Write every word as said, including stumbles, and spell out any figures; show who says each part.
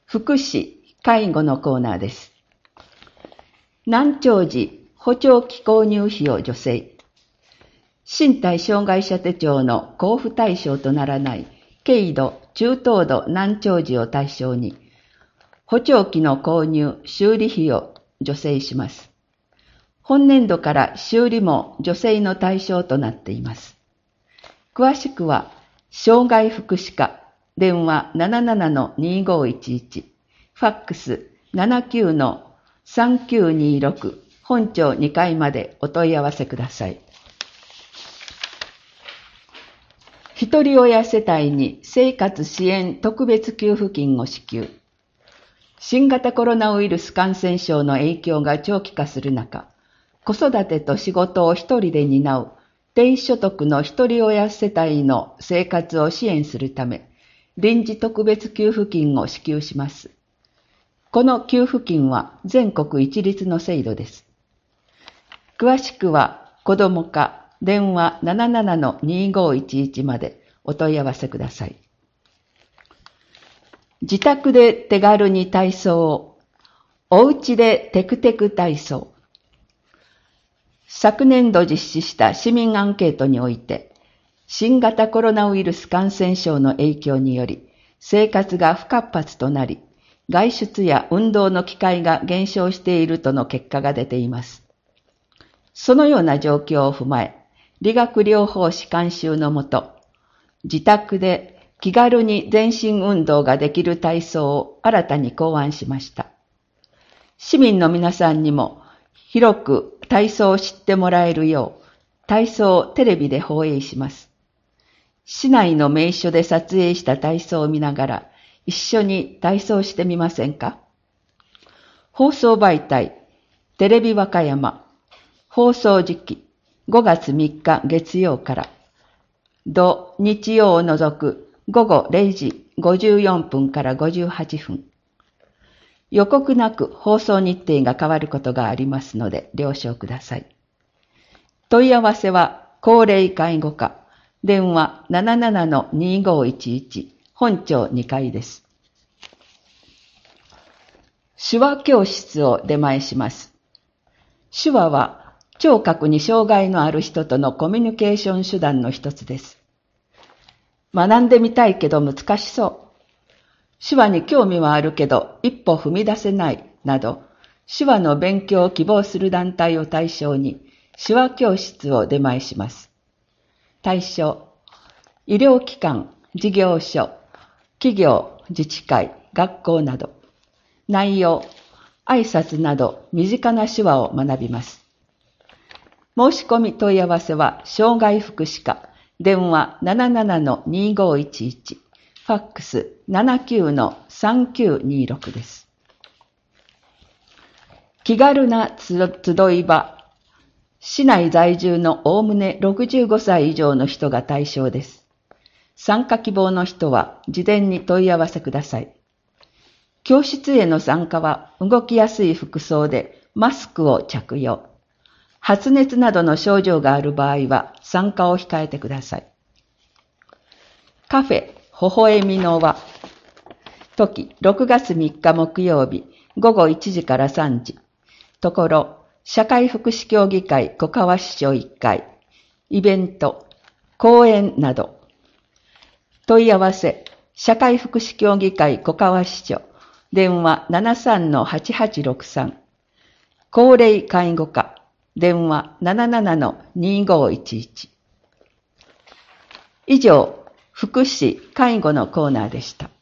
Speaker 1: 福祉・介護のコーナーです。難聴時補聴器購入費を助成。身体障害者手帳の交付対象とならない軽度・中等度難聴時を対象に、補聴器の購入・修理費を助成します。本年度から修理も助成の対象となっています。詳しくは、障害福祉課、電話 ななななのにごいちいち、ファックス ななきゅうのさんきゅうにろく、本庁にかいまでお問い合わせください。ひとり親世帯に生活支援特別給付金を支給。新型コロナウイルス感染症の影響が長期化する中、子育てと仕事を一人で担う低所得のひとり親世帯の生活を支援するため、臨時特別給付金を支給します。この給付金は全国一律の制度です。詳しくは、子ども課電話 ななななのにごいちいち までお問い合わせください。自宅で手軽に体操を、おうちでテクテク体操。昨年度実施した市民アンケートにおいて、新型コロナウイルス感染症の影響により、生活が不活発となり、外出や運動の機会が減少しているとの結果が出ています。そのような状況を踏まえ、理学療法士監修のもと、自宅で気軽に全身運動ができる体操を新たに考案しました。市民の皆さんにも広く体操を知ってもらえるよう、体操をテレビで放映します。市内の名所で撮影した体操を見ながら、一緒に体操してみませんか？放送媒体、テレビ和歌山、放送時期、ごがつみっか月曜から、土日曜を除くごごれいじごじゅうよんぷんからごじゅうはっぷん。予告なく放送日程が変わることがありますので、了承ください。問い合わせは、高齢介護課、電話 ななななのにごいちいち、本庁にかいです。手話教室を出前します。手話は、聴覚に障害のある人とのコミュニケーション手段の一つです。学んでみたいけど難しそう。手話に興味はあるけど一歩踏み出せないなど、手話の勉強を希望する団体を対象に手話教室を出前します。対象、医療機関、事業所、企業、自治会、学校など。内容、挨拶など身近な手話を学びます。申し込み問い合わせは、障害福祉課、電話 ななななのにごいちいち、ファックス ななきゅうのさんきゅうにろくです。気軽な集い場、市内在住のおおむねろくじゅうごさい以上の人が対象です。参加希望の人は事前に問い合わせください。教室への参加は動きやすい服装でマスクを着用。発熱などの症状がある場合は参加を控えてください。カフェ、ほほえみの輪。時、ろくがつみっか木曜日、ごごいちじからさんじ。ところ、社会福祉協議会小川支所いっかい。イベント、講演など。問い合わせ、社会福祉協議会小川支所。電話 ななさんのはちはちろくさん。高齢介護課。電話 ななななのにごいちいち。以上、福祉・介護のコーナーでした。